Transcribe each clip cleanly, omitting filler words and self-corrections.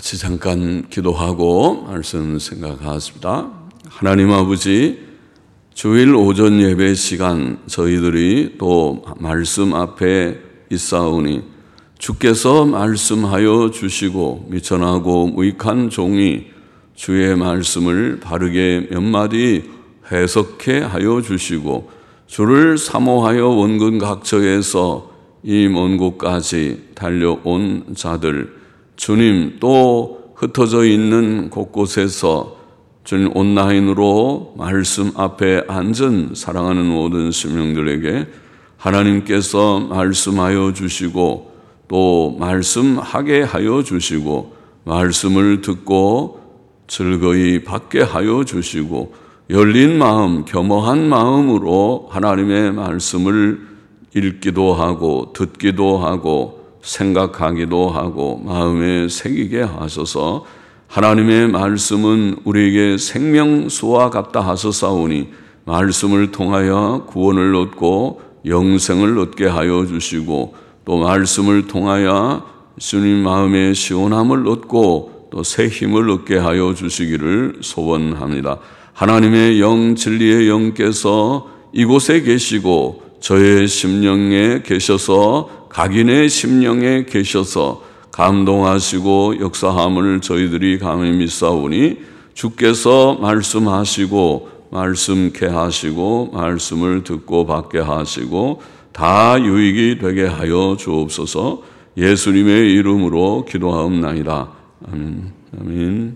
같이 잠깐 기도하고 말씀 생각하겠습니다. 하나님 아버지, 주일 오전 예배 시간 저희들이 또 말씀 앞에 있사오니 주께서 말씀하여 주시고 미천하고 무익한 종이 주의 말씀을 바르게 몇 마디 해석해 하여 주시고 주를 사모하여 원근 각처에서 이 먼 곳까지 달려온 자들, 주님 또 흩어져 있는 곳곳에서 주님 온라인으로 말씀 앞에 앉은 사랑하는 모든 시민들에게 하나님께서 말씀하여 주시고 또 말씀하게 하여 주시고 말씀을 듣고 즐거이 받게 하여 주시고 열린 마음, 겸허한 마음으로 하나님의 말씀을 읽기도 하고 듣기도 하고 생각하기도 하고 마음에 새기게 하소서. 하나님의 말씀은 우리에게 생명수와 같다 하소사오니 말씀을 통하여 구원을 얻고 영생을 얻게 하여 주시고 또 말씀을 통하여 주님 마음의 시원함을 얻고 또 새 힘을 얻게 하여 주시기를 소원합니다. 하나님의 영, 진리의 영께서 이곳에 계시고 저의 심령에 계셔서 각인의 심령에 계셔서 감동하시고 역사함을 저희들이 감히 믿사오니 주께서 말씀하시고 말씀케 하시고 말씀을 듣고 받게 하시고 다 유익이 되게 하여 주옵소서. 예수님의 이름으로 기도하옵나이다. 아멘. 아멘.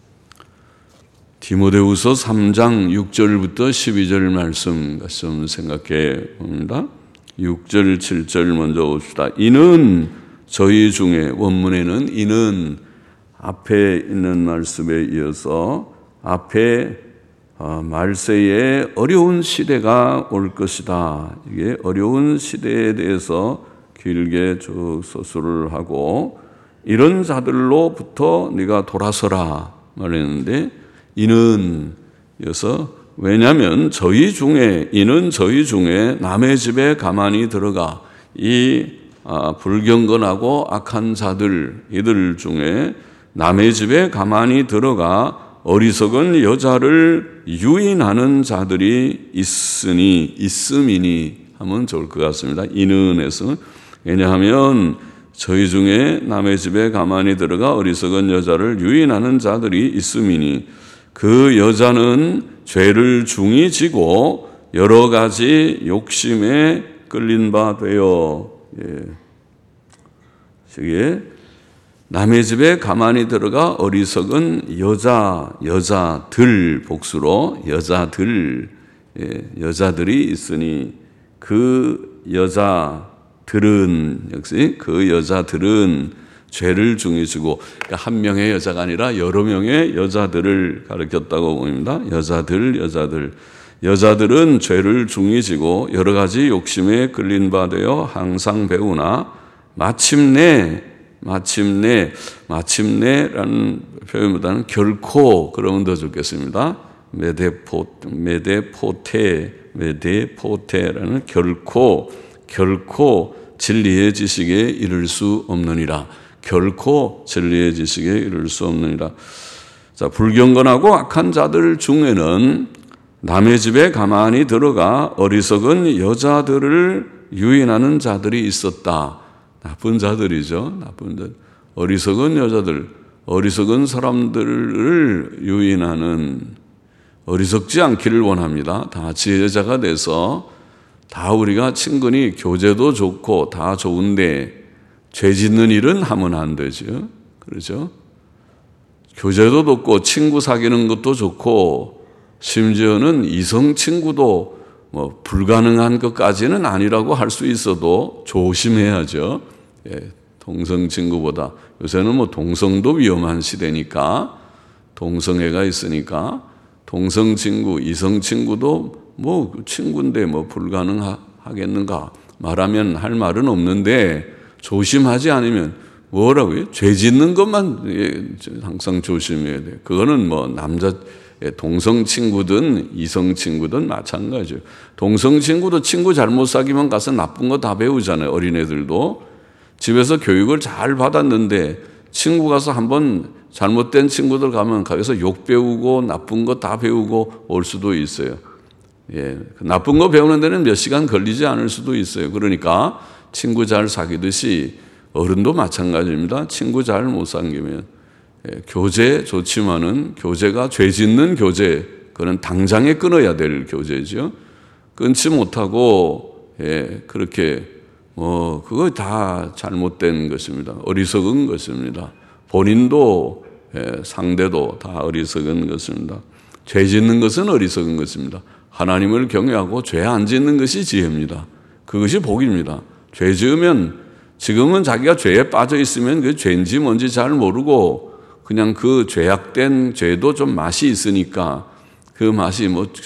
디모데후서 3장 6절부터 12절 말씀 같이 생각해 봅니다. 6절, 7절 먼저 봅시다. 이는 저희 중에, 원문에는 이는 앞에 있는 말씀에 이어서 앞에 말세에 어려운 시대가 올 것이다. 이게 어려운 시대에 대해서 길게 쭉 서술을 하고 이런 자들로부터 네가 돌아서라 말했는데 이는 이어서 왜냐하면 저희 중에 이는 저희 중에 남의 집에 가만히 들어가 이 불경건하고 악한 자들 이들 중에 남의 집에 가만히 들어가 어리석은 여자를 유인하는 자들이 있음이니 하면 좋을 것 같습니다. 이는에서 왜냐하면 저희 중에 남의 집에 가만히 들어가 어리석은 여자를 유인하는 자들이 있음이니 그 여자는 죄를 중히 지고 여러 가지 욕심에 끌린 바 되어 남의 집에 가만히 들어가 어리석은 여자들 복수로 여자들이 있으니 그 여자들은 역시 그 여자들은 죄를 중히 지고 그러니까 한 명의 여자가 아니라 여러 명의 여자들을 가리켰다고 보입니다. 여자들은 죄를 중히 지고 여러 가지 욕심에 끌린 바 되어 항상 배우나 마침내라는 표현보다는 결코 그러면 더 좋겠습니다. 메데포테라는 결코 진리의 지식에 이를 수 없느니라. 결코 진리의 지식에 이를 수 없느니라. 자, 불경건하고 악한 자들 중에는 남의 집에 가만히 들어가 어리석은 여자들을 유인하는 자들이 있었다. 나쁜 자들이죠. 나쁜 자들. 어리석은 여자들, 어리석은 사람들을 유인하는 어리석지 않기를 원합니다. 다 지혜자가 돼서 다 우리가 친근히 교제도 좋고 다 좋은데 죄 짓는 일은 하면 안 되죠. 그렇죠? 교제도 좋고 친구 사귀는 것도 좋고 심지어는 이성 친구도 불가능한 것까지는 아니라고 할 수 있어도 조심해야죠. 동성 친구보다 요새는 동성도 위험한 시대니까 동성애가 있으니까 동성 친구, 이성 친구도 친구인데 불가능하겠는가 말하면 할 말은 없는데 조심하지 않으면 뭐라고요? 죄 짓는 것만 항상 조심해야 돼요. 그거는 동성 친구든 이성 친구든 마찬가지예요. 동성 친구도 친구 잘못 사귀면 가서 나쁜 거 다 배우잖아요. 어린애들도 집에서 교육을 잘 받았는데 친구 가서 한번 잘못된 친구들 가면 거기서 욕 배우고 나쁜 거 다 배우고 올 수도 있어요. 예, 나쁜 거 배우는 데는 몇 시간 걸리지 않을 수도 있어요. 그러니까 친구 잘 사귀듯이 어른도 마찬가지입니다. 친구 잘 못 사귀면 교제 좋지만은 교제가 죄 짓는 교제, 그건 당장에 끊어야 될 교제죠. 끊지 못하고 그렇게 그거 다 잘못된 것입니다. 어리석은 것입니다. 본인도 상대도 다 어리석은 것입니다. 죄 짓는 것은 어리석은 것입니다. 하나님을 경외하고 죄 안 짓는 것이 지혜입니다. 그것이 복입니다. 죄 지으면 지금은 자기가 죄에 빠져 있으면 그 죄인지 뭔지 잘 모르고 그냥 그 죄악된 죄도 좀 맛이 있으니까 그 맛이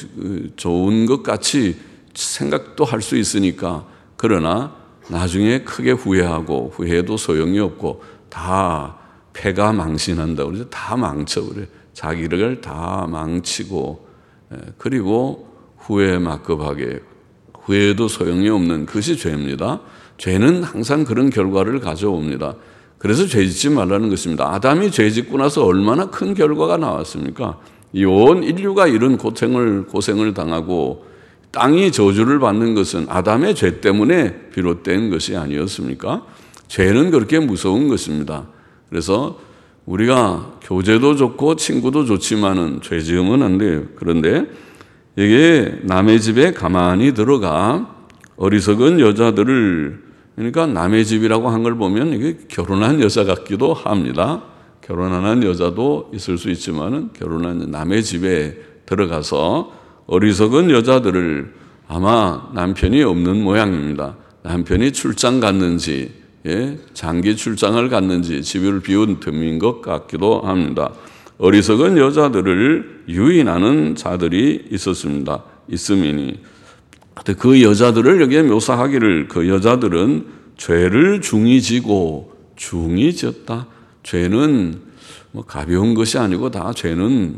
좋은 것 같이 생각도 할 수 있으니까, 그러나 나중에 크게 후회하고 후회해도 소용이 없고 다 패가 망신한다고 그러죠. 다 망쳐버려요. 자기를 다 망치고 그리고 후회에 막급하게 후회해도 소용이 없는 그것이 죄입니다. 죄는 항상 그런 결과를 가져옵니다. 그래서 죄 짓지 말라는 것입니다. 아담이 죄 짓고 나서 얼마나 큰 결과가 나왔습니까? 이 온 인류가 이런 고생을 당하고 땅이 저주를 받는 것은 아담의 죄 때문에 비롯된 것이 아니었습니까? 죄는 그렇게 무서운 것입니다. 그래서 우리가 교제도 좋고 친구도 좋지만은 죄 지으면 안 돼요. 그런데 이게 남의 집에 가만히 들어가 어리석은 여자들을, 그러니까 남의 집이라고 한 걸 보면 이게 결혼한 여자 같기도 합니다. 결혼한 여자도 있을 수 있지만은 결혼한 남의 집에 들어가서 어리석은 여자들을, 아마 남편이 없는 모양입니다. 남편이 출장 갔는지, 장기 출장을 갔는지 집을 비운 틈인 것 같기도 합니다. 어리석은 여자들을 유인하는 자들이 있었습니다. 있음이니. 그 여자들을 여기에 묘사하기를, 그 여자들은 죄를 중히 지고 중히 졌다. 죄는 가벼운 것이 아니고 다 죄는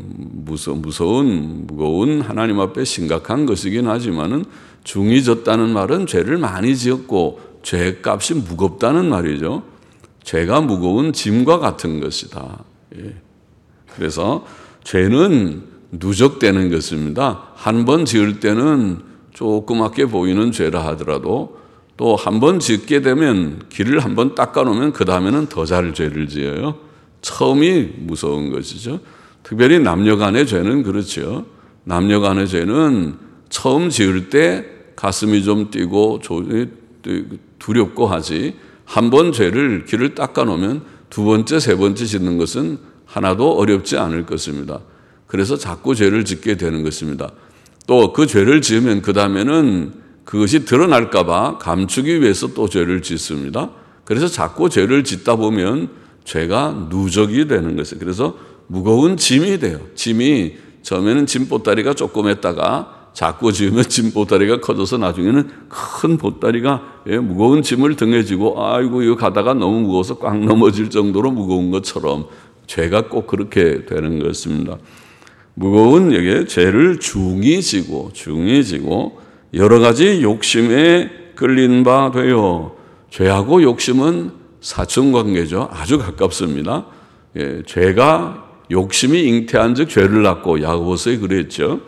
무거운 하나님 앞에 심각한 것이긴 하지만은 중히 졌다는 말은 죄를 많이 지었고 죄값이 무겁다는 말이죠. 죄가 무거운 짐과 같은 것이다. 그래서 죄는 누적되는 것입니다. 한 번 지을 때는 조그맣게 보이는 죄라 하더라도 또 한 번 짓게 되면 길을 한 번 닦아놓으면 그 다음에는 더 잘 죄를 지어요. 처음이 무서운 것이죠. 특별히 남녀 간의 죄는 그렇죠. 남녀 간의 죄는 처음 지을 때 가슴이 좀 뛰고 두렵고 하지, 한 번 죄를 길을 닦아놓으면 두 번째, 세 번째 짓는 것은 하나도 어렵지 않을 것입니다. 그래서 자꾸 죄를 짓게 되는 것입니다. 또 그 죄를 지으면 그 다음에는 그것이 드러날까 봐 감추기 위해서 또 죄를 짓습니다. 그래서 자꾸 죄를 짓다 보면 죄가 누적이 되는 것이에요. 그래서 무거운 짐이 돼요. 짐이 처음에는 짐 보따리가 조그맸다가 자꾸 지으면 짐 보따리가 커져서 나중에는 큰 보따리가, 무거운 짐을 등에 지고 아이고 이거 가다가 너무 무거워서 꽉 넘어질 정도로 무거운 것처럼 죄가 꼭 그렇게 되는 것입니다. 무거운 여기에 죄를 중히 지고 여러 가지 욕심에 끌린 바 되어, 죄하고 욕심은 사촌관계죠. 아주 가깝습니다. 죄가 욕심이 잉태한 즉 죄를 낳고, 야고보서에 그랬죠.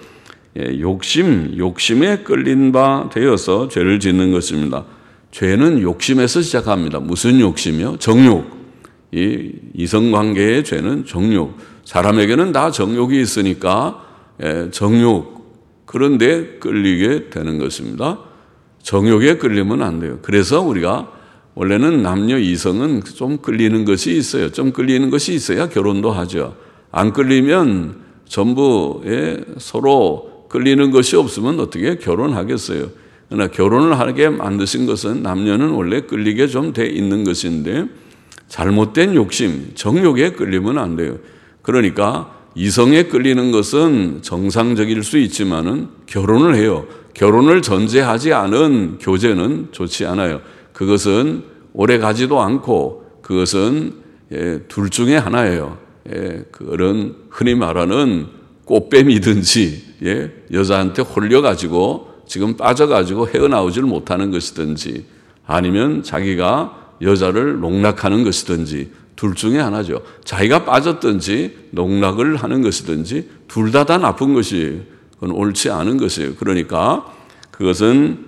욕심에 끌린 바 되어서 죄를 짓는 것입니다. 죄는 욕심에서 시작합니다. 무슨 욕심이요? 정욕. 이 이성관계의 죄는 정욕. 사람에게는 다 정욕이 있으니까 정욕, 그런데 끌리게 되는 것입니다. 정욕에 끌리면 안 돼요. 그래서 우리가 원래는 남녀 이성은 좀 끌리는 것이 있어요. 좀 끌리는 것이 있어야 결혼도 하죠. 안 끌리면 전부 서로 끌리는 것이 없으면 어떻게 결혼하겠어요. 그러나 결혼을 하게 만드신 것은 남녀는 원래 끌리게 좀 돼 있는 것인데 잘못된 욕심, 정욕에 끌리면 안 돼요. 그러니까 이성에 끌리는 것은 정상적일 수 있지만은 결혼을 해요. 결혼을 전제하지 않은 교제는 좋지 않아요. 그것은 오래 가지도 않고 그것은 둘 중에 하나예요. 그런 흔히 말하는 꽃뱀이든지 여자한테 홀려가지고 지금 빠져가지고 헤어나오질 못하는 것이든지, 아니면 자기가 여자를 농락하는 것이든지, 둘 중에 하나죠. 자기가 빠졌든지 농락을 하는 것이든지 둘 다 나쁜 것이 그건 옳지 않은 것이에요. 그러니까 그것은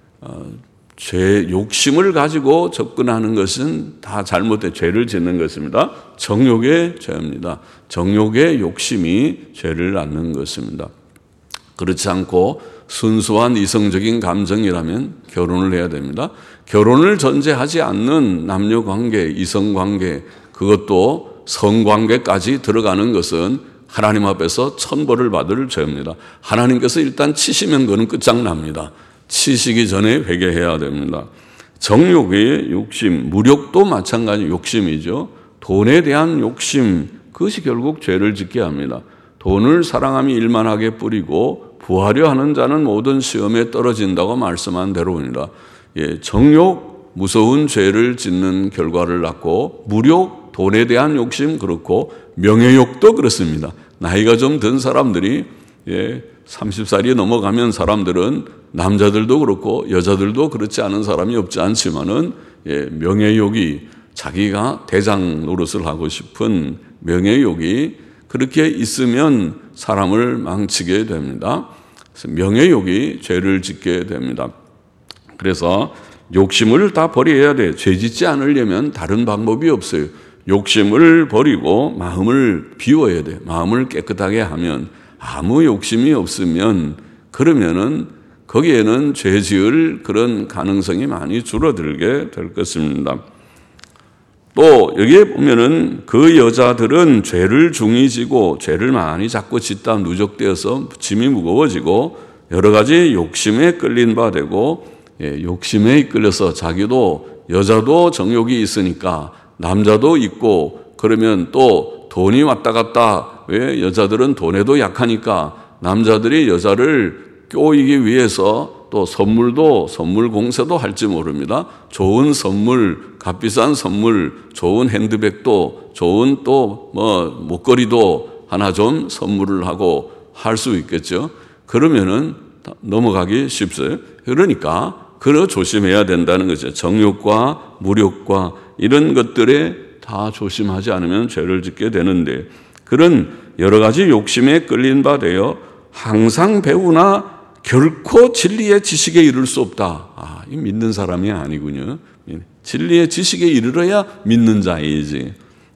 죄 욕심을 가지고 접근하는 것은 다 잘못된 죄를 짓는 것입니다. 정욕의 죄입니다. 정욕의 욕심이 죄를 낳는 것입니다. 그렇지 않고 순수한 이성적인 감정이라면 결혼을 해야 됩니다. 결혼을 전제하지 않는 남녀관계, 이성관계, 그것도 성관계까지 들어가는 것은 하나님 앞에서 천벌을 받을 죄입니다. 하나님께서 일단 치시면 그는 끝장납니다. 치시기 전에 회개해야 됩니다. 정욕의 욕심, 무력도 마찬가지 욕심이죠. 돈에 대한 욕심, 그것이 결국 죄를 짓게 합니다. 돈을 사랑함이 일만하게 뿌리고 부하려 하는 자는 모든 시험에 떨어진다고 말씀한 대로입니다. 정욕, 무서운 죄를 짓는 결과를 낳고 무력, 돈에 대한 욕심 그렇고 명예욕도 그렇습니다. 나이가 좀 든 사람들이 30살이 넘어가면 사람들은 남자들도 그렇고 여자들도 그렇지 않은 사람이 없지 않지만은 명예욕이 자기가 대장 노릇을 하고 싶은 명예욕이 그렇게 있으면 사람을 망치게 됩니다. 그래서 명예욕이 죄를 짓게 됩니다. 그래서 욕심을 다 버려야 돼요. 죄 짓지 않으려면 다른 방법이 없어요. 욕심을 버리고 마음을 비워야 돼요. 마음을 깨끗하게 하면 아무 욕심이 없으면 그러면은 거기에는 죄 지을 그런 가능성이 많이 줄어들게 될 것입니다. 또 여기에 보면은 그 여자들은 죄를 중히 지고 죄를 많이 자꾸 짓다 누적되어서 짐이 무거워지고 여러 가지 욕심에 끌린 바 되고 욕심에 이끌려서 자기도 여자도 정욕이 있으니까 남자도 있고 그러면 또 돈이 왔다 갔다 왜 여자들은 돈에도 약하니까 남자들이 여자를 꼬이기 위해서 또 선물 공세도 할지 모릅니다. 좋은 선물, 값비싼 선물, 좋은 핸드백도 좋은 또 목걸이도 하나 좀 선물을 하고 할 수 있겠죠. 그러면은 넘어가기 쉽어요. 그러니까 그러 조심해야 된다는 거죠. 정욕과 무력과 이런 것들에 다 조심하지 않으면 죄를 짓게 되는데 그런 여러 가지 욕심에 끌린 바 되어 항상 배우나 결코 진리의 지식에 이를 수 없다. 이 믿는 사람이 아니군요. 진리의 지식에 이르러야 믿는 자이지.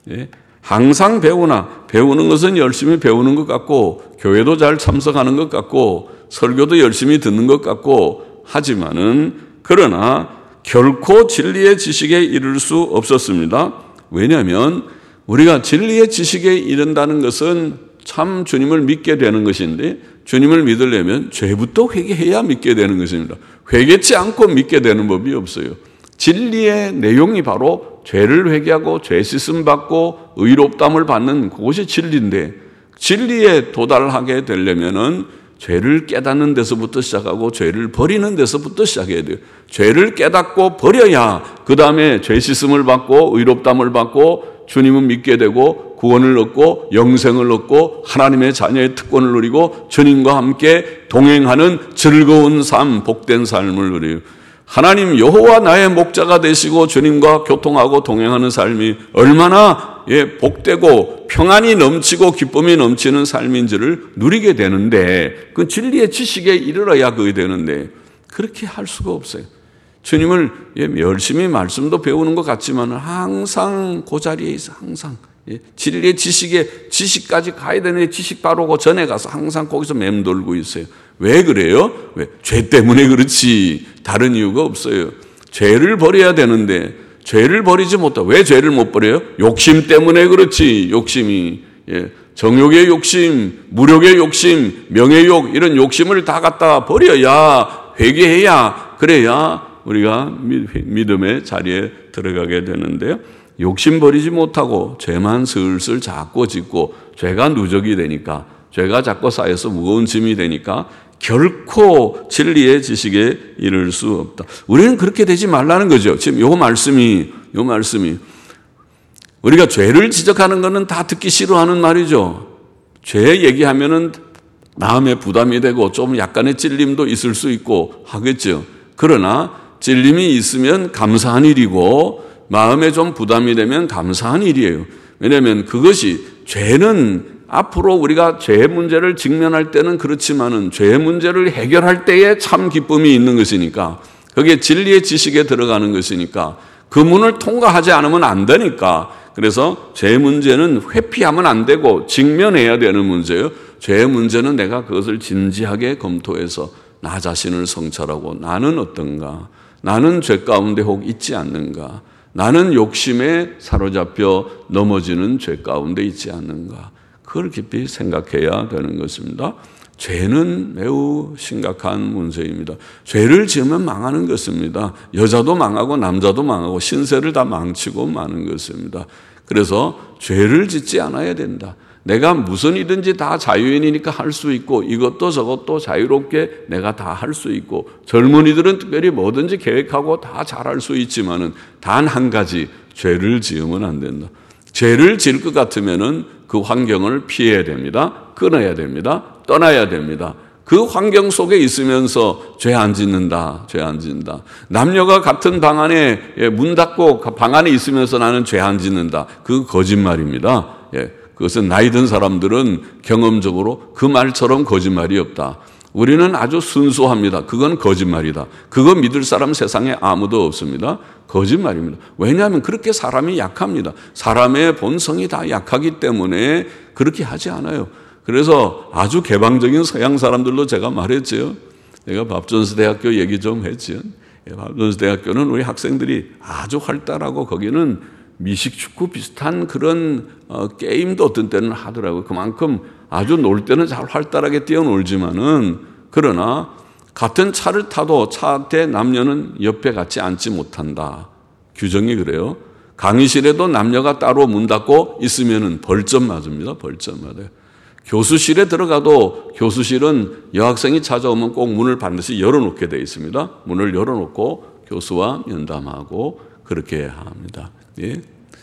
항상 배우나 배우는 것은 열심히 배우는 것 같고 교회도 잘 참석하는 것 같고 설교도 열심히 듣는 것 같고 하지만은 그러나 결코 진리의 지식에 이를 수 없었습니다. 왜냐하면 우리가 진리의 지식에 이른다는 것은 참 주님을 믿게 되는 것인데 주님을 믿으려면 죄부터 회개해야 믿게 되는 것입니다. 회개치 않고 믿게 되는 법이 없어요. 진리의 내용이 바로 죄를 회개하고 죄 씻음 받고 의롭담을 받는 그것이 진리인데 진리에 도달하게 되려면은 죄를 깨닫는 데서부터 시작하고 죄를 버리는 데서부터 시작해야 돼요. 죄를 깨닫고 버려야 그 다음에 죄 씻음을 받고 의롭담을 받고 주님은 믿게 되고 구원을 얻고 영생을 얻고 하나님의 자녀의 특권을 누리고 주님과 함께 동행하는 즐거운 삶, 복된 삶을 누려요. 하나님 여호와 나의 목자가 되시고 주님과 교통하고 동행하는 삶이 얼마나 복되고 평안이 넘치고 기쁨이 넘치는 삶인지를 누리게 되는데 그 진리의 지식에 이르러야 그게 되는데 그렇게 할 수가 없어요. 주님을 열심히 말씀도 배우는 것 같지만 항상 그 자리에 있어. 항상 진리의 지식까지 가야 되는데 지식 바로 그 전에 가서 항상 거기서 맴돌고 있어요. 왜 그래요? 왜? 죄 때문에 그렇지 다른 이유가 없어요. 죄를 버려야 되는데 죄를 버리지 못하고 왜 죄를 못 버려요? 욕심 때문에 그렇지. 욕심이 정욕의 욕심, 무력의 욕심, 명예욕 이런 욕심을 다 갖다 버려야 회개해야 그래야 우리가 믿음의 자리에 들어가게 되는데요. 욕심 버리지 못하고 죄만 슬슬 자꾸 짓고 죄가 누적이 되니까 죄가 자꾸 쌓여서 무거운 짐이 되니까 결코 진리의 지식에 이를 수 없다. 우리는 그렇게 되지 말라는 거죠. 지금 요 말씀이 우리가 죄를 지적하는 것은 다 듣기 싫어하는 말이죠. 죄 얘기하면은 마음에 부담이 되고 좀 약간의 찔림도 있을 수 있고 하겠죠. 그러나 찔림이 있으면 감사한 일이고 마음에 좀 부담이 되면 감사한 일이에요. 왜냐하면 그것이 죄는 앞으로 우리가 죄의 문제를 직면할 때는 그렇지만은 죄의 문제를 해결할 때에 참 기쁨이 있는 것이니까 그게 진리의 지식에 들어가는 것이니까 그 문을 통과하지 않으면 안 되니까 그래서 죄의 문제는 회피하면 안 되고 직면해야 되는 문제예요. 죄의 문제는 내가 그것을 진지하게 검토해서 나 자신을 성찰하고 나는 어떤가? 나는 죄 가운데 혹 있지 않는가? 나는 욕심에 사로잡혀 넘어지는 죄 가운데 있지 않는가? 그걸 깊이 생각해야 되는 것입니다. 죄는 매우 심각한 문제입니다. 죄를 지으면 망하는 것입니다. 여자도 망하고 남자도 망하고 신세를 다 망치고 마는 것입니다. 그래서 죄를 짓지 않아야 된다. 내가 무슨 이든지 다 자유인이니까 할 수 있고 이것도 저것도 자유롭게 내가 다 할 수 있고 젊은이들은 특별히 뭐든지 계획하고 다 잘할 수 있지만은 단 한 가지 죄를 지으면 안 된다. 죄를 지을 것 같으면은 그 환경을 피해야 됩니다. 끊어야 됩니다. 떠나야 됩니다. 그 환경 속에 있으면서 죄 안 짓는다. 죄 안 짓는다. 남녀가 같은 방 안에 문 닫고 방 안에 있으면서 나는 죄 안 짓는다. 그 거짓말입니다. 그것은 나이 든 사람들은 경험적으로 그 말처럼 거짓말이 없다. 우리는 아주 순수합니다. 그건 거짓말이다. 그거 믿을 사람 세상에 아무도 없습니다. 거짓말입니다. 왜냐하면 그렇게 사람이 약합니다. 사람의 본성이 다 약하기 때문에 그렇게 하지 않아요. 그래서 아주 개방적인 서양 사람들도 제가 말했죠. 내가 밥존스 대학교 얘기 좀 했죠. 밥존스 대학교는 우리 학생들이 아주 활달하고 거기는 미식축구 비슷한 그런 게임도 어떤 때는 하더라고요. 그만큼 아주 놀 때는 잘 활달하게 뛰어놀지만은 그러나 같은 차를 타도 차 앞에 남녀는 옆에 같이 앉지 못한다. 규정이 그래요. 강의실에도 남녀가 따로 문 닫고 있으면은 벌점 맞습니다. 벌점 맞아요. 교수실에 들어가도 교수실은 여학생이 찾아오면 꼭 문을 반드시 열어놓게 되어 있습니다. 문을 열어놓고 교수와 면담하고 그렇게 합니다. 예.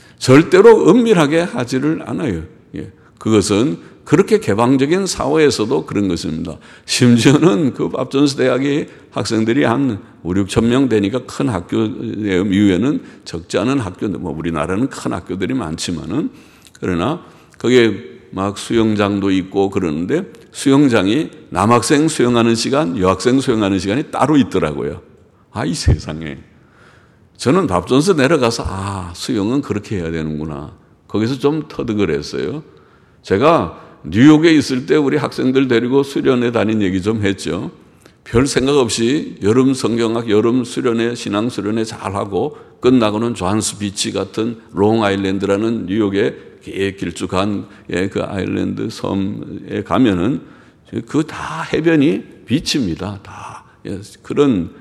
절대로 은밀하게 하지를 않아요. 예. 그것은 그렇게 개방적인 사회에서도 그런 것입니다. 심지어는 그 밥존스 대학의 학생들이 한 5, 6천 명 되니까 큰 학교 이후에는 적지 않은 학교들, 뭐 우리나라는 큰 학교들이 많지만은 그러나 거기에 막 수영장도 있고 그러는데 수영장이 남학생 수영하는 시간, 여학생 수영하는 시간이 따로 있더라고요. 아, 이 세상에. 저는 밥존스 내려가서 수영은 그렇게 해야 되는구나. 거기서 좀 터득을 했어요. 제가 뉴욕에 있을 때 우리 학생들 데리고 수련회 다닌 얘기 좀 했죠. 별 생각 없이 여름 성경학, 여름 수련회, 신앙 수련회 잘하고 끝나고는 존스 비치 같은 롱 아일랜드라는 뉴욕의 길쭉한 그 아일랜드 섬에 가면은 그 다 해변이 비치입니다. 다 그런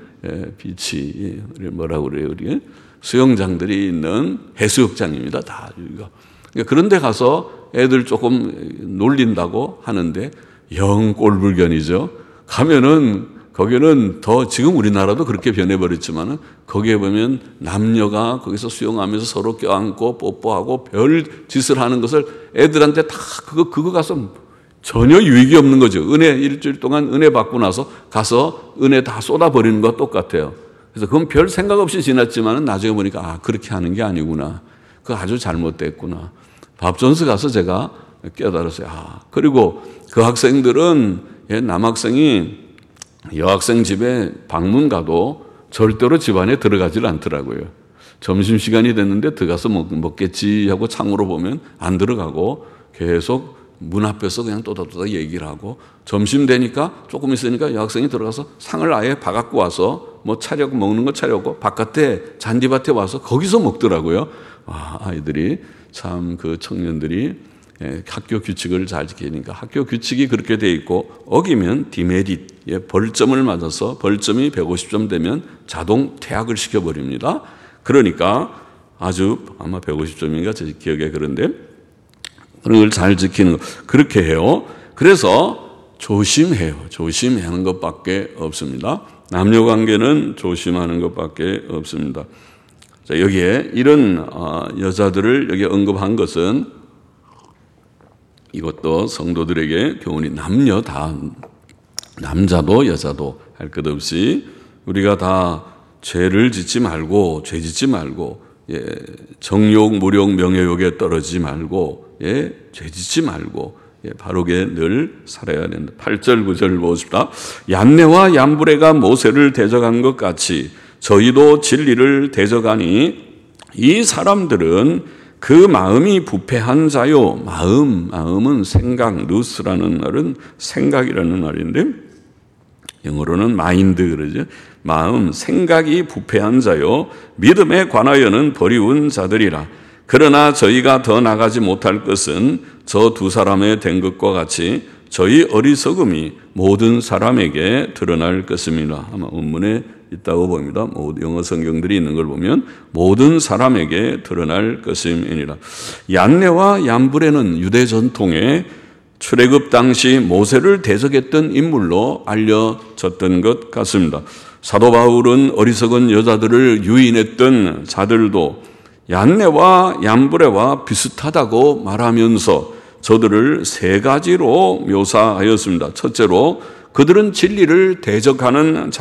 비치 뭐라고 그래요? 우리 수영장들이 있는 해수욕장입니다. 다 여기가. 그런데 가서 애들 조금 놀린다고 하는데 영 꼴불견이죠. 가면은 거기는 더 지금 우리나라도 그렇게 변해버렸지만은 거기에 보면 남녀가 거기서 수영하면서 서로 껴안고 뽀뽀하고 별 짓을 하는 것을 애들한테 다 그거 가서 전혀 유익이 없는 거죠. 은혜 일주일 동안 은혜 받고 나서 가서 은혜 다 쏟아버리는 것과 똑같아요. 그래서 그건 별 생각 없이 지났지만은 나중에 보니까 그렇게 하는 게 아니구나. 그거 아주 잘못됐구나. 밥존스 가서 제가 깨달았어요. 그리고 그 학생들은 남학생이 여학생 집에 방문 가도 절대로 집안에 들어가질 않더라고요. 점심시간이 됐는데 들어가서 먹겠지 하고 창으로 보면 안 들어가고 계속 문 앞에서 그냥 또다또다 얘기를 하고 점심 되니까 조금 있으니까 여학생이 들어가서 상을 아예 봐갖고 와서 뭐 차려고 먹는 거 차려고 바깥에 잔디밭에 와서 거기서 먹더라고요. 아이들이 참 그 청년들이 학교 규칙을 잘 지키니까 학교 규칙이 그렇게 돼 있고 어기면 디메릿, 벌점을 맞아서 벌점이 150점 되면 자동 퇴학을 시켜버립니다. 그러니까 아주 아마 150점인가 제 기억에 그런데 그런 걸 잘 지키는 거 그렇게 해요. 그래서 조심해요. 조심하는 것밖에 없습니다. 남녀 관계는 조심하는 것밖에 없습니다. 자, 여기에 이런 여자들을 여기 언급한 것은 이것도 성도들에게 교훈이 남녀 다 남자도 여자도 할 것 없이 우리가 다 죄를 짓지 말고 죄 짓지 말고 정욕, 무욕, 명예욕에 떨어지지 말고 죄짓지 말고 바르게 늘 살아야 된다. 8절 9절을 보십시다. 얀네와 얀브레가 모세를 대적한 것 같이 저희도 진리를 대적하니 이 사람들은 그 마음이 부패한 자요. 마음은 생각, 루스라는 말은 생각이라는 말인데 영어로는 마인드 그러죠. 마음, 생각이 부패한 자요. 믿음에 관하여는 버리운 자들이라. 그러나 저희가 더 나가지 못할 것은 저 두 사람의 된 것과 같이 저희 어리석음이 모든 사람에게 드러날 것입니다. 아마 원문에 있다고 봅니다. 영어 성경들이 있는 걸 보면 모든 사람에게 드러날 것임이니라. 얀네와 얀브레는 유대 전통에 출애굽 당시 모세를 대적했던 인물로 알려졌던 것 같습니다. 사도 바울은 어리석은 여자들을 유인했던 자들도 얀네와 얀브레와 비슷하다고 말하면서 저들을 세 가지로 묘사하였습니다. 첫째로 그들은 진리를 대적하는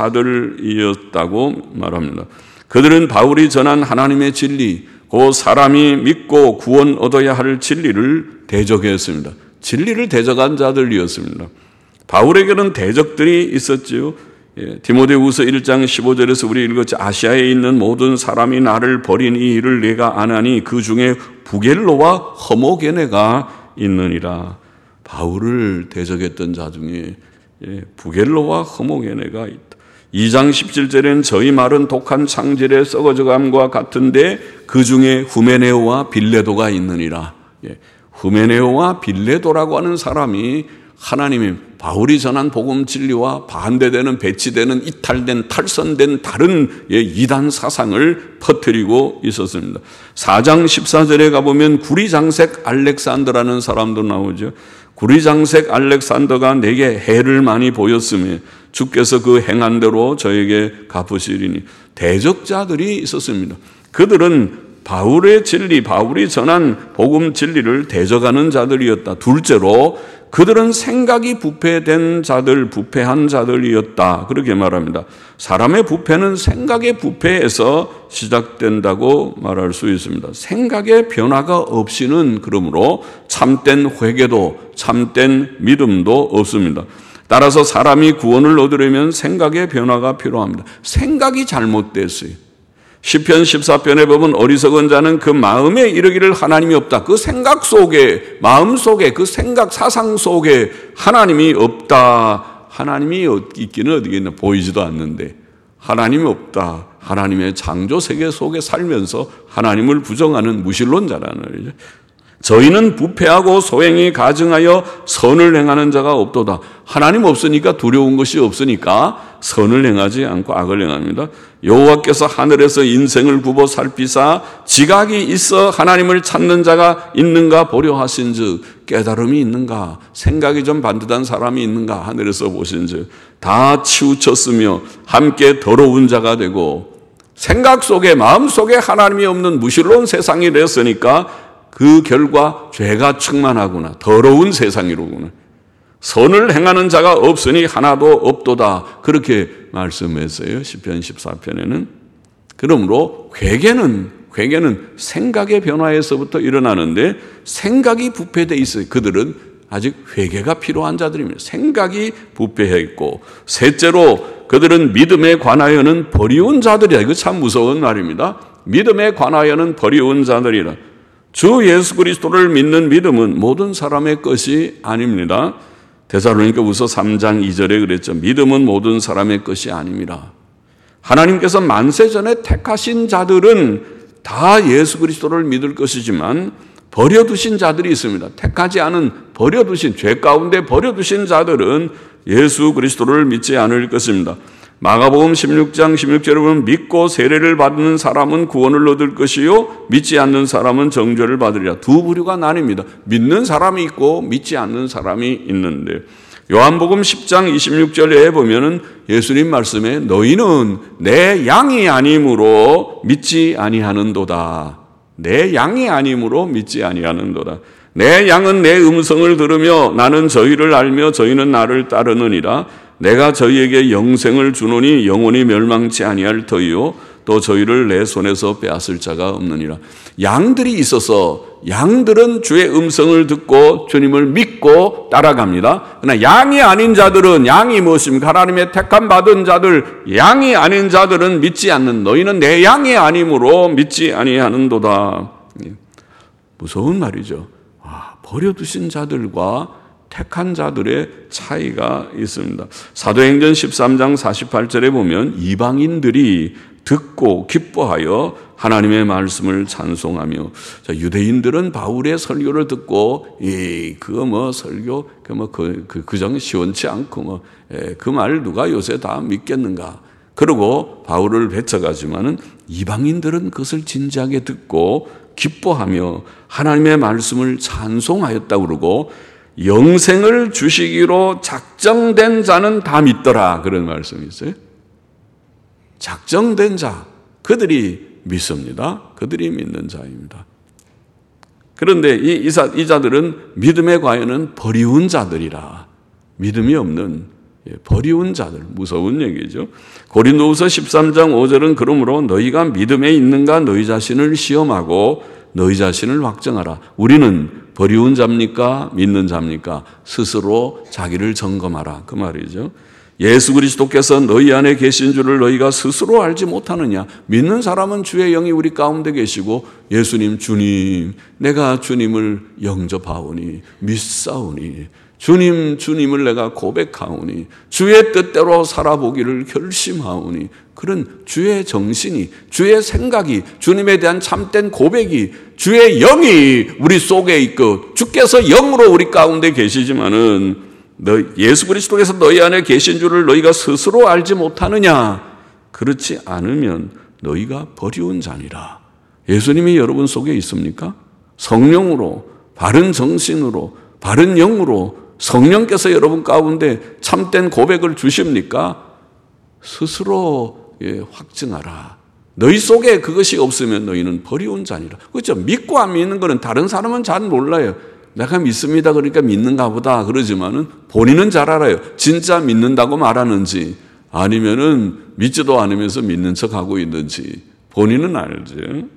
자들이었다고 말합니다. 그들은 바울이 전한 하나님의 진리, 그 사람이 믿고 구원 얻어야 할 진리를 대적했습니다. 진리를 대적한 자들이었습니다. 바울에게는 대적들이 있었지요. 디모데후서 1장 15절에서 우리 읽었지. 아시아에 있는 모든 사람이 나를 버린 이 일을 내가 아나니 그 중에 부겔로와 허모게네가 있느니라. 바울을 대적했던 자 중에 부겔로와 허모게네가 있다. 2장 17절에는 저희 말은 독한 창질에 썩어져감과 같은데 그 중에 후메네오와 빌레도가 있느니라. 후메네오와 빌레도라고 하는 사람이 하나님이 바울이 전한 복음 진리와 반대되는 배치되는 이탈된 탈선된 다른 이단 사상을 퍼뜨리고 있었습니다. 4장 14절에 가보면 구리장색 알렉산더라는 사람도 나오죠. 구리장색 알렉산더가 내게 해를 많이 보였으며 주께서 그 행한 대로 저에게 갚으시리니. 대적자들이 있었습니다. 그들은 바울의 진리, 바울이 전한 복음 진리를 대적하는 자들이었다. 둘째로 그들은 생각이 부패된 자들, 부패한 자들이었다. 그렇게 말합니다. 사람의 부패는 생각의 부패에서 시작된다고 말할 수 있습니다. 생각의 변화가 없이는 그러므로 참된 회개도 참된 믿음도 없습니다. 따라서 사람이 구원을 얻으려면 생각의 변화가 필요합니다. 생각이 잘못됐어요. 시편 14편에 보면 어리석은 자는 그 마음에 이르기를 하나님이 없다. 그 생각 속에, 마음 속에, 그 생각, 사상 속에 하나님이 없다. 하나님이 있기는 어디겠나 보이지도 않는데 하나님이 없다. 하나님의 창조 세계 속에 살면서 하나님을 부정하는 무신론자라는 말이죠. 저희는 부패하고 소행이 가증하여 선을 행하는 자가 없도다. 하나님 없으니까 두려운 것이 없으니까 선을 행하지 않고 악을 행합니다. 여호와께서 하늘에서 인생을 굽어 살피사 지각이 있어 하나님을 찾는 자가 있는가 보려 하신즉, 깨달음이 있는가, 생각이 좀 반듯한 사람이 있는가 하늘에서 보신즉 다 치우쳤으며 함께 더러운 자가 되고, 생각 속에 마음 속에 하나님이 없는 무신론 세상이 됐으니까 그 결과 죄가 충만하구나, 더러운 세상이로구나, 선을 행하는 자가 없으니 하나도 없도다. 그렇게 말씀했어요. 시편 14편에는. 그러므로 회개는 생각의 변화에서부터 일어나는데 생각이 부패되어 있어요. 그들은 아직 회개가 필요한 자들입니다. 생각이 부패했고, 셋째로 그들은 믿음에 관하여는 버리운 자들이다. 이거 참 무서운 말입니다. 믿음에 관하여는 버리운 자들이라. 주 예수 그리스도를 믿는 믿음은 모든 사람의 것이 아닙니다. 데살로니가후서 3장 2절에 그랬죠. 믿음은 모든 사람의 것이 아닙니다. 하나님께서 만세 전에 택하신 자들은 다 예수 그리스도를 믿을 것이지만 버려두신 자들이 있습니다. 택하지 않은, 버려두신, 죄 가운데 버려두신 자들은 예수 그리스도를 믿지 않을 것입니다. 마가복음 16장 16절에 보면 믿고 세례를 받는 사람은 구원을 얻을 것이요 믿지 않는 사람은 정죄를 받으리라. 두 부류가 나뉩니다. 믿는 사람이 있고 믿지 않는 사람이 있는데, 요한복음 10장 26절에 보면은 예수님 말씀에 너희는 내 양이 아니므로 믿지 아니하는도다. 내 양이 아니므로 믿지 아니하는도다. 내 양은 내 음성을 들으며 나는 저희를 알며 저희는 나를 따르느니라. 내가 저희에게 영생을 주노니 영원히 멸망치 아니할 터이요 또 저희를 내 손에서 빼앗을 자가 없느니라. 양들이 있어서 양들은 주의 음성을 듣고 주님을 믿고 따라갑니다. 그러나 양이 아닌 자들은, 양이 무엇입니까? 하나님의 택함 받은 자들, 양이 아닌 자들은 믿지 않는, 너희는 내 양이 아니므로 믿지 아니하는도다. 무서운 말이죠. 버려두신 자들과 택한 자들의 차이가 있습니다. 사도행전 13장 48절에 보면 이방인들이 듣고 기뻐하여 하나님의 말씀을 찬송하며, 자, 유대인들은 바울의 설교를 듣고 그거 설교 그정 시원치 않고 그 말 누가 요새 다 믿겠는가? 그러고 바울을 배척하지만은 이방인들은 그것을 진지하게 듣고 기뻐하며 하나님의 말씀을 찬송하였다고 그러고, 영생을 주시기로 작정된 자는 다 믿더라, 그런 말씀이 있어요. 작정된 자, 그들이 믿습니다. 그들이 믿는 자입니다. 그런데 이 자들은 믿음의 과연은 버리운 자들이라. 믿음이 없는 버리운 자들, 무서운 얘기죠. 고린도후서 13장 5절은 그러므로 너희가 믿음에 있는가 너희 자신을 시험하고 너희 자신을 확정하라. 우리는 버리운 자입니까? 믿는 자입니까? 스스로 자기를 점검하라, 그 말이죠. 예수 그리스도께서 너희 안에 계신 줄을 너희가 스스로 알지 못하느냐? 믿는 사람은 주의 영이 우리 가운데 계시고, 예수님, 주님, 내가 주님을 영접하오니 믿사오니, 주님을 내가 고백하오니, 주의 뜻대로 살아보기를 결심하오니, 그런 주의 정신이, 주의 생각이, 주님에 대한 참된 고백이, 주의 영이 우리 속에 있고, 주께서 영으로 우리 가운데 계시지만은 예수 그리스도께서 너희 안에 계신 줄을 너희가 스스로 알지 못하느냐? 그렇지 않으면 너희가 버리운 자니라. 예수님이 여러분 속에 있습니까? 성령으로, 바른 정신으로, 바른 영으로 성령께서 여러분 가운데 참된 고백을 주십니까? 스스로 확증하라. 너희 속에 그것이 없으면 너희는 버리운 자니라. 그렇죠? 믿고 안 믿는 거는 다른 사람은 잘 몰라요. 내가 믿습니다 그러니까 믿는가 보다 그러지만은 본인은 잘 알아요. 진짜 믿는다고 말하는지 아니면은 믿지도 않으면서 믿는 척하고 있는지 본인은 알죠.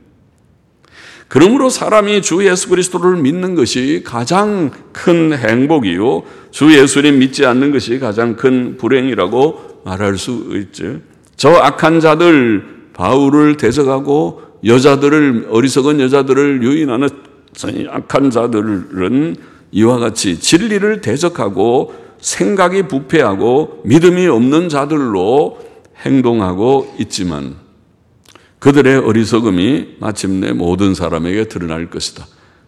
그러므로 사람이 주 예수 그리스도를 믿는 것이 가장 큰 행복이요, 주 예수님 믿지 않는 것이 가장 큰 불행이라고 말할 수 있죠. 저 악한 자들, 바울을 대적하고 어리석은 여자들을 유인하는 악한 자들은 이와 같이 진리를 대적하고 생각이 부패하고 믿음이 없는 자들로 행동하고 있지만, 그들의 어리석음이 마침내 모든 사람에게 드러날 것이다.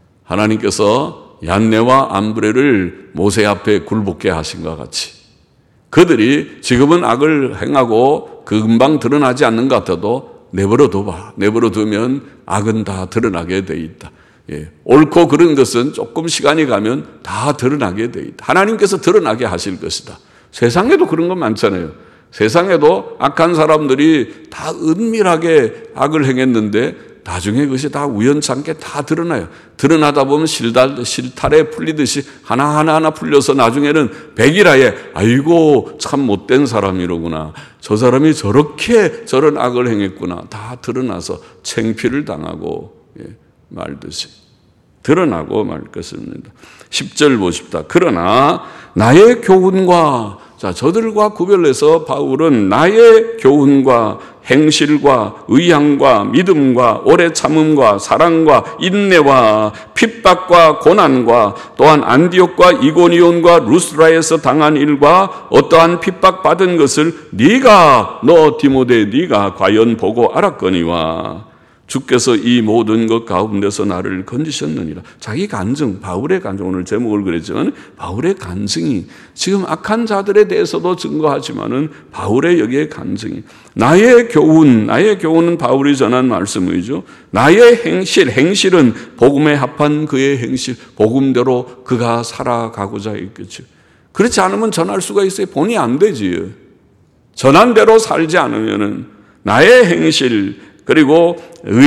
하나님께서 얀네와 암브레를 모세 앞에 굴복게 하신 것과 같이 그들이 지금은 악을 행하고 금방 드러나지 않는 것 같아도 내버려 두면 악은 다 드러나게 돼 있다. 옳고 그른 것은 조금 시간이 가면 다 드러나게 돼 있다. 하나님께서 드러나게 하실 것이다. 세상에도 그런 거 많잖아요. 세상에도 악한 사람들이 다 은밀하게 악을 행했는데 나중에 그것이 다 우연찮게 다 드러나요. 드러나다 보면 실타래 풀리듯이 하나하나 풀려서 나중에는 백일하에 아이고 참 못된 사람이로구나, 저 사람이 저런 악을 행했구나, 다 드러나서 창피를 당하고 말듯이 드러나고 말 것입니다. 10절 보십시다. 그러나 나의 교훈과, 자, 저들과 구별해서 바울은 나의 교훈과 행실과 의향과 믿음과 오래 참음과 사랑과 인내와 핍박과 고난과 또한 안디옥과 이고니온과 루스라에서 당한 일과 어떠한 핍박받은 것을 너 디모데 네가 과연 보고 알았거니와 주께서 이 모든 것 가운데서 나를 건지셨느니라. 자기 간증, 바울의 간증, 오늘 제목을 그랬지만 바울의 간증이 지금 악한 자들에 대해서도 증거하지만은 바울의 여기에 간증이, 나의 교훈은 바울이 전한 말씀이죠. 나의 행실은 복음에 합한 그의 행실, 복음대로 그가 살아가고자 했겠죠. 그렇지 않으면 전할 수가 있어요? 본이 안 되지요. 전한 대로 살지 않으면은 나의 행실, 그리고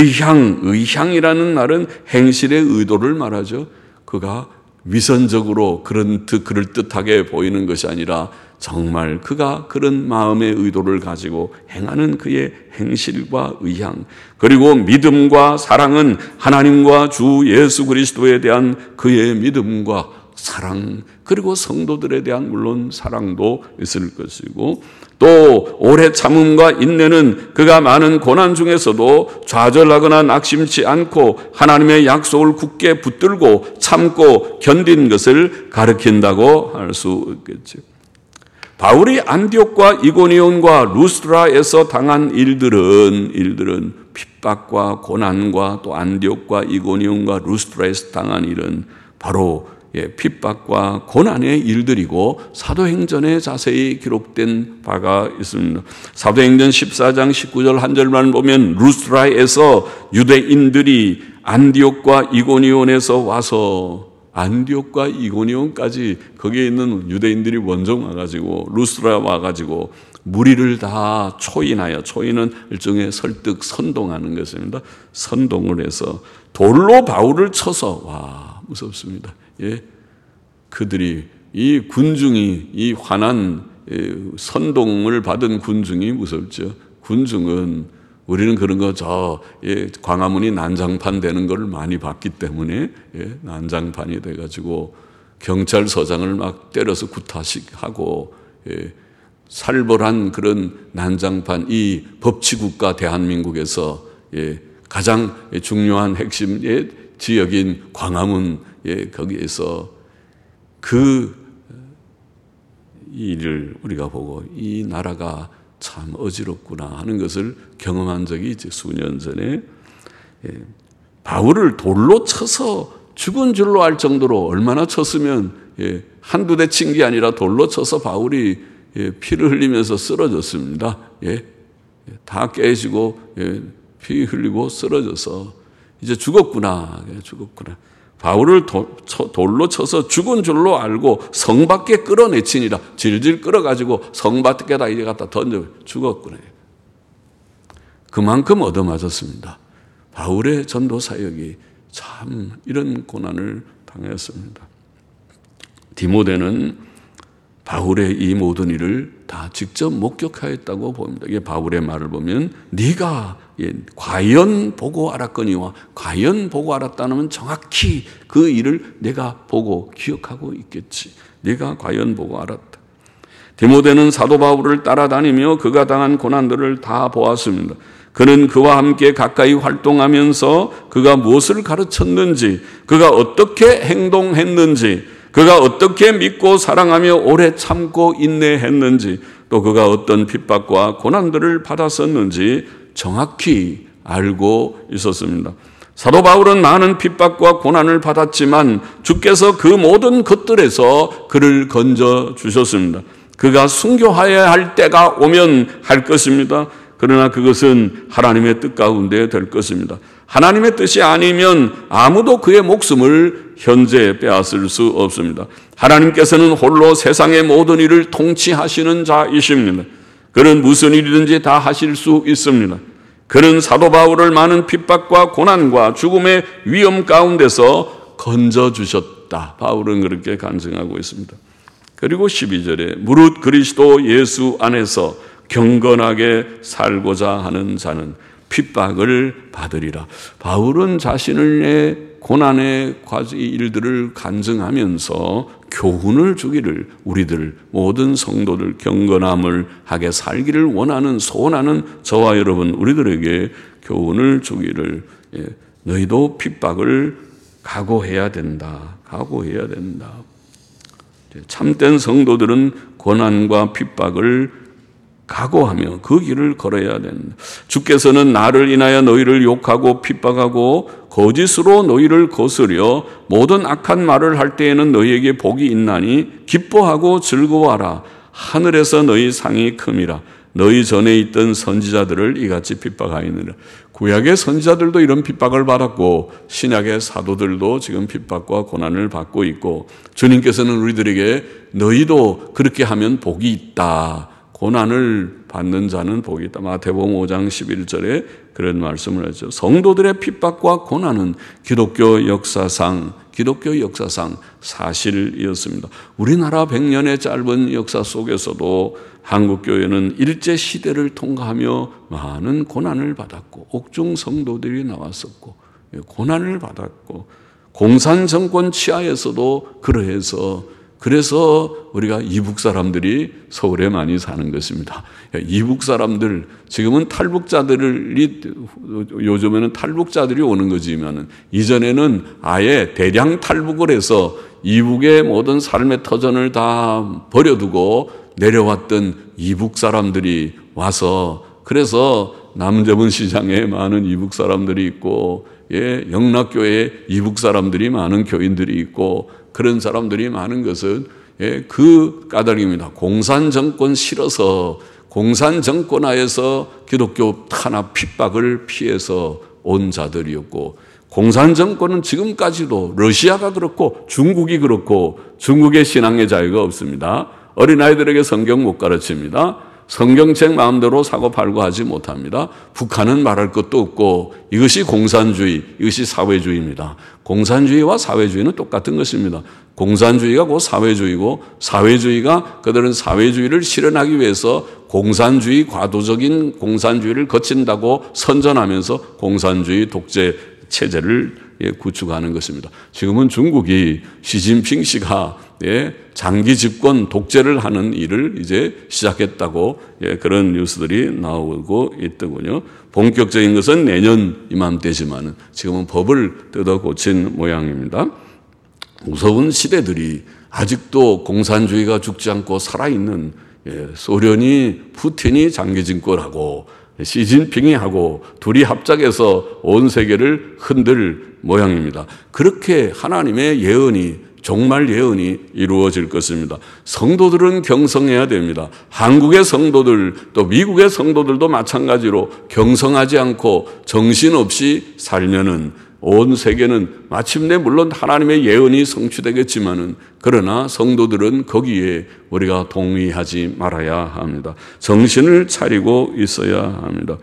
의향이라는 말은 행실의 의도를 말하죠. 그가 위선적으로 그럴듯하게 보이는 것이 아니라 정말 그가 그런 마음의 의도를 가지고 행하는 그의 행실과 의향, 그리고 믿음과 사랑은 하나님과 주 예수 그리스도에 대한 그의 믿음과 사랑, 그리고 성도들에 대한 물론 사랑도 있을 것이고, 또 오래 참음과 인내는 그가 많은 고난 중에서도 좌절하거나 낙심치 않고 하나님의 약속을 굳게 붙들고 참고 견딘 것을 가리킨다고 할 수 있겠죠. 바울이 안디옥과 이고니온과 루스드라에서 당한 일들은 핍박과 고난과 또 안디옥과 이고니온과 루스드라에서 당한 일은 바로 핍박과 고난의 일들이고 사도행전에 자세히 기록된 바가 있습니다. 사도행전 14장 19절 한 절만 보면 루스드라에서 유대인들이 안디옥과 이고니온에서 와서, 안디옥과 이고니온까지 거기에 있는 유대인들이 먼저 와가지고 루스드라 와가지고 무리를 다 초인하여, 초인은 일종의 설득, 선동하는 것입니다. 선동을 해서 돌로 바울을 쳐서, 와, 무섭습니다. 예, 그들이, 이 군중이, 이 화난 선동을 받은 군중이 무섭죠. 군중은, 우리는 그런 거 광화문이 난장판 되는 걸 많이 봤기 때문에, 난장판이 돼가지고 경찰서장을 막 때려서 구타식하고, 살벌한 그런 난장판, 이 법치국가 대한민국에서 가장 중요한 핵심 지역인 광화문, 거기에서 그 일을 우리가 보고 이 나라가 참 어지럽구나 하는 것을 경험한 적이 이제 수년 전에, 바울을 돌로 쳐서 죽은 줄로 알 정도로, 얼마나 쳤으면, 한두 대 친 게 아니라 돌로 쳐서 바울이 피를 흘리면서 쓰러졌습니다. 다 깨지고 피 흘리고 쓰러져서 이제 죽었구나. 바울을 돌로 쳐서 죽은 줄로 알고 성 밖에 끌어내치니라. 질질 끌어가지고 성 밖에다 이제 갖다 던져 죽었구나. 그만큼 얻어맞았습니다. 바울의 전도 사역이 참 이런 고난을 당했습니다. 디모데는 바울의 이 모든 일을 다 직접 목격하였다고 봅니다. 이게 바울의 말을 보면, 네가 과연 보고 알았거니와, 과연 보고 알았다는 정확히 그 일을 내가 보고 기억하고 있겠지. 네가 과연 보고 알았다. 디모데는 사도 바울을 따라다니며 그가 당한 고난들을 다 보았습니다. 그는 그와 함께 가까이 활동하면서 그가 무엇을 가르쳤는지, 그가 어떻게 행동했는지, 그가 어떻게 믿고 사랑하며 오래 참고 인내했는지, 또 그가 어떤 핍박과 고난들을 받았었는지 정확히 알고 있었습니다. 사도 바울은 많은 핍박과 고난을 받았지만 주께서 그 모든 것들에서 그를 건져 주셨습니다. 그가 순교하여야 할 때가 오면 할 것입니다. 그러나 그것은 하나님의 뜻 가운데 될 것입니다. 하나님의 뜻이 아니면 아무도 그의 목숨을 현재 빼앗을 수 없습니다. 하나님께서는 홀로 세상의 모든 일을 통치하시는 자이십니다. 그는 무슨 일이든지 다 하실 수 있습니다. 그는 사도 바울을 많은 핍박과 고난과 죽음의 위험 가운데서 건져주셨다. 바울은 그렇게 간증하고 있습니다. 그리고 12절에 무릇 그리스도 예수 안에서 경건하게 살고자 하는 자는 핍박을 받으리라. 바울은 자신의 고난의 일들을 간증하면서 교훈을 주기를, 우리들 모든 성도들 경건함을 하게 살기를 원하는, 소원하는 저와 여러분 우리들에게 교훈을 주기를, 너희도 핍박을 각오해야 된다. 각오해야 된다. 참된 성도들은 고난과 핍박을 각오하며 그 길을 걸어야 된다. 주께서는 나를 인하여 너희를 욕하고 핍박하고 거짓으로 너희를 거스려 모든 악한 말을 할 때에는 너희에게 복이 있나니 기뻐하고 즐거워하라. 하늘에서 너희 상이 큼이라. 너희 전에 있던 선지자들을 이같이 핍박하였느니라. 구약의 선지자들도 이런 핍박을 받았고 신약의 사도들도 지금 핍박과 고난을 받고 있고, 주님께서는 우리들에게 너희도 그렇게 하면 복이 있다, 고난을 받는 자는 복이 있다. 마태복음 5장 11절에 그런 말씀을 하죠. 성도들의 핍박과 고난은 기독교 역사상 사실이었습니다. 우리나라 100년의 짧은 역사 속에서도 한국교회는 일제시대를 통과하며 많은 고난을 받았고, 옥중 성도들이 나왔었고, 고난을 받았고, 공산정권 치하에서도 그래서 우리가 이북 사람들이 서울에 많이 사는 것입니다. 이북 사람들, 지금은 요즘에는 탈북자들이 오는 거지만, 이전에는 아예 대량 탈북을 해서 이북의 모든 삶의 터전을 다 버려두고 내려왔던 이북 사람들이 와서, 그래서 남대문 시장에 많은 이북 사람들이 있고, 영락교회에 이북 사람들이 많은 교인들이 있고, 그런 사람들이 많은 것은 그 까닭입니다. 공산정권 싫어서, 공산정권 하에서 기독교 탄압 핍박을 피해서 온 자들이었고, 공산정권은 지금까지도 러시아가 그렇고 중국이 그렇고, 중국의 신앙의 자유가 없습니다. 어린아이들에게 성경 못 가르칩니다. 성경책 마음대로 사고 팔고 하지 못합니다. 북한은 말할 것도 없고, 이것이 공산주의, 이것이 사회주의입니다. 공산주의와 사회주의는 똑같은 것입니다. 공산주의가 곧 사회주의고, 사회주의가 그들은 사회주의를 실현하기 위해서 공산주의, 과도적인 공산주의를 거친다고 선전하면서 공산주의 독재 체제를 구축하는 것입니다. 지금은 중국이 시진핑 씨가 장기 집권 독재를 하는 일을 이제 시작했다고 그런 뉴스들이 나오고 있더군요. 본격적인 것은 내년 이맘때지만 지금은 법을 뜯어 고친 모양입니다. 무서운 시대들이 아직도 공산주의가 죽지 않고 살아있는, 소련이 푸틴이 장기 집권하고 시진핑이 하고 둘이 합작해서 온 세계를 흔들 모양입니다. 그렇게 하나님의 예언이, 종말 예언이 이루어질 것입니다. 성도들은 경성해야 됩니다. 한국의 성도들, 또 미국의 성도들도 마찬가지로 경성하지 않고 정신없이 살면은 온 세계는 마침내 물론 하나님의 예언이 성취되겠지만은, 그러나 성도들은 거기에 우리가 동의하지 말아야 합니다. 정신을 차리고 있어야 합니다.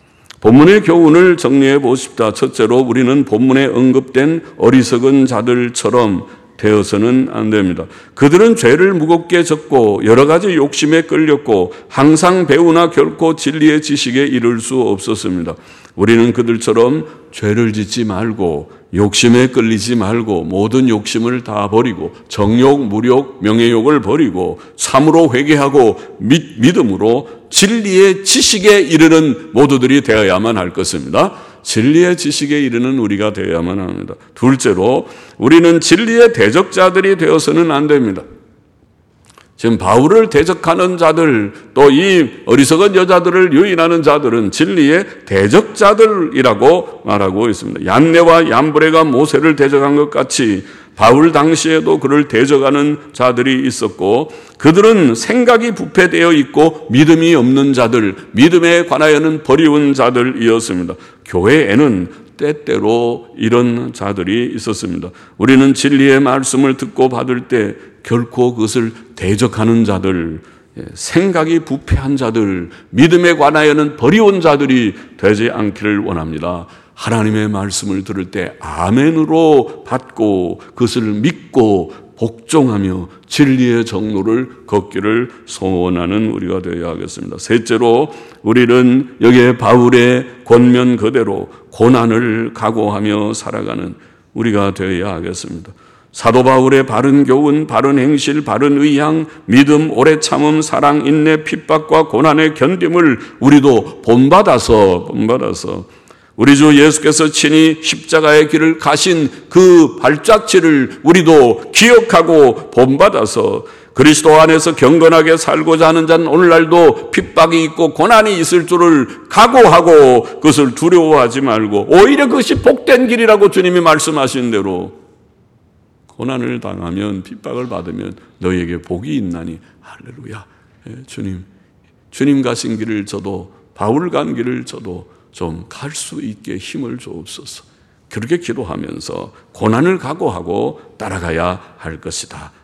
본문의 교훈을 정리해 보십시다. 첫째로, 우리는 본문에 언급된 어리석은 자들처럼 되어서는 안 됩니다. 그들은 죄를 무겁게 졌고 여러 가지 욕심에 끌렸고 항상 배우나 결코 진리의 지식에 이를 수 없었습니다. 우리는 그들처럼 죄를 짓지 말고 욕심에 끌리지 말고 모든 욕심을 다 버리고 정욕, 무욕, 명예욕을 버리고 참으로 회개하고 믿음으로 진리의 지식에 이르는 모두들이 되어야만 할 것입니다. 진리의 지식에 이르는 우리가 되어야만 합니다. 둘째로, 우리는 진리의 대적자들이 되어서는 안 됩니다. 지금 바울을 대적하는 자들, 또 이 어리석은 여자들을 유인하는 자들은 진리의 대적자들이라고 말하고 있습니다. 얀네와 얀브레가 모세를 대적한 것 같이 바울 당시에도 그를 대적하는 자들이 있었고, 그들은 생각이 부패되어 있고 믿음이 없는 자들, 믿음에 관하여는 버리운 자들이었습니다. 교회에는 때때로 이런 자들이 있었습니다. 우리는 진리의 말씀을 듣고 받을 때 결코 그것을 대적하는 자들, 생각이 부패한 자들, 믿음에 관하여는 버리운 자들이 되지 않기를 원합니다. 하나님의 말씀을 들을 때 아멘으로 받고 그것을 믿고 복종하며 진리의 정로를 걷기를 소원하는 우리가 되어야 하겠습니다. 셋째로, 우리는 여기에 바울의 권면 그대로 고난을 각오하며 살아가는 우리가 되어야 하겠습니다. 사도 바울의 바른 교훈, 바른 행실, 바른 의향, 믿음, 오래 참음, 사랑, 인내, 핍박과 고난의 견딤을 우리도 본받아서 우리 주 예수께서 친히 십자가의 길을 가신 그 발자취를 우리도 기억하고 본받아서 그리스도 안에서 경건하게 살고자 하는 자는 오늘날도 핍박이 있고 고난이 있을 줄을 각오하고 그것을 두려워하지 말고 오히려 그것이 복된 길이라고 주님이 말씀하신 대로 고난을 당하면, 핍박을 받으면 너희에게 복이 있나니. 할렐루야. 주님 가신 길을 저도, 바울 간 길을 저도 좀 갈 수 있게 힘을 주옵소서. 그렇게 기도하면서 고난을 각오하고 따라가야 할 것이다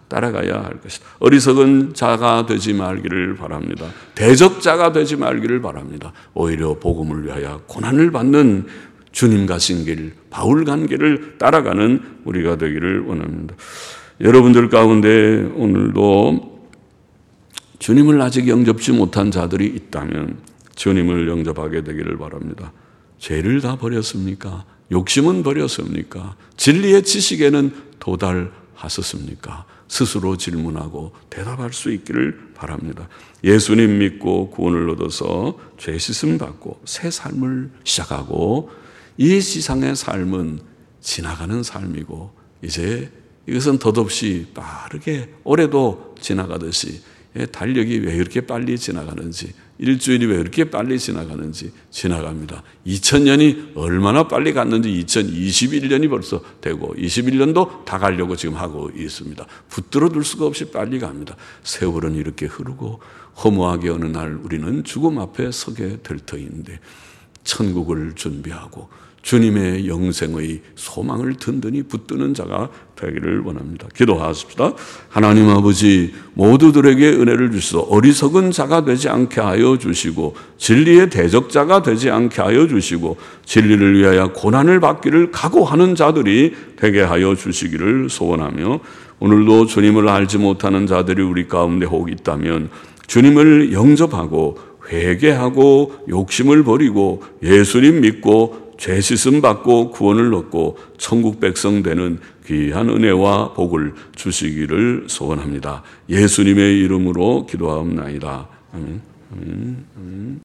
따라가야 할 것이다. 어리석은 자가 되지 말기를 바랍니다. 대적자가 되지 말기를 바랍니다. 오히려 복음을 위하여 고난을 받는 주님 가신 길, 바울 간 길을 따라가는 우리가 되기를 원합니다. 여러분들 가운데 오늘도 주님을 아직 영접지 못한 자들이 있다면 주님을 영접하게 되기를 바랍니다. 죄를 다 버렸습니까? 욕심은 버렸습니까? 진리의 지식에는 도달하셨습니까? 스스로 질문하고 대답할 수 있기를 바랍니다. 예수님 믿고 구원을 얻어서 죄 씻음 받고 새 삶을 시작하고 이 세상의 삶은 지나가는 삶이고 이제 이것은 덧없이 빠르게 올해도 지나가듯이 달력이 왜 이렇게 빨리 지나가는지, 일주일이 왜 이렇게 빨리 지나가는지 지나갑니다. 2000년이 얼마나 빨리 갔는지 2021년이 벌써 되고 21년도 다 가려고 지금 하고 있습니다. 붙들어 둘 수가 없이 빨리 갑니다. 세월은 이렇게 흐르고 허무하게 어느 날 우리는 죽음 앞에 서게 될 터인데 천국을 준비하고 주님의 영생의 소망을 든든히 붙드는 자가 되기를 원합니다. 기도하십시다. 하나님 아버지, 모두들에게 은혜를 주시소. 어리석은 자가 되지 않게 하여 주시고 진리의 대적자가 되지 않게 하여 주시고 진리를 위하여 고난을 받기를 각오하는 자들이 되게 하여 주시기를 소원하며 오늘도 주님을 알지 못하는 자들이 우리 가운데 혹 있다면 주님을 영접하고 회개하고 욕심을 버리고 예수님 믿고 죄 씻음 받고 구원을 얻고 천국 백성 되는 귀한 은혜와 복을 주시기를 소원합니다. 예수님의 이름으로 기도하옵나이다. 아멘. 아멘. 아멘.